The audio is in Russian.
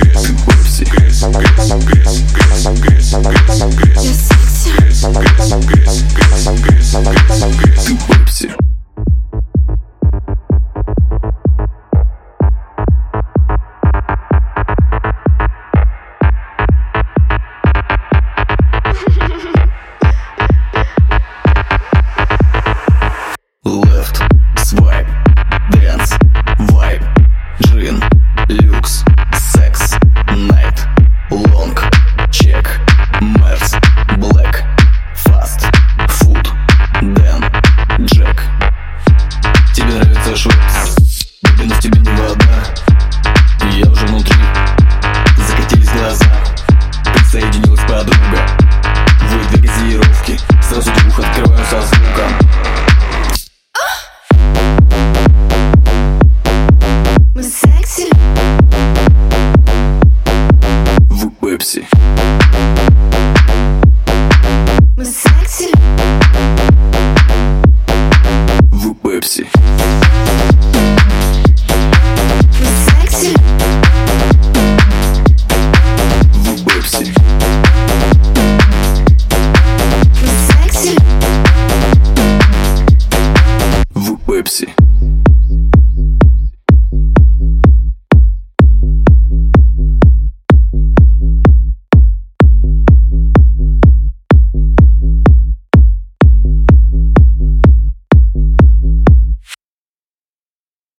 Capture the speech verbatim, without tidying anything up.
Left, swipe, dance, vibe, gin, люкс, секс, night, long, check, Merz, black, fast, food, Dan, Jack. Тебе нравится швепс, но в тебе не вода. Я уже внутри, закатились глаза. Присоединилась подруга. Вы для газировки, сразу двух открываю со звуком. Мы секси. В Пепси. Мы секси. В Пепси.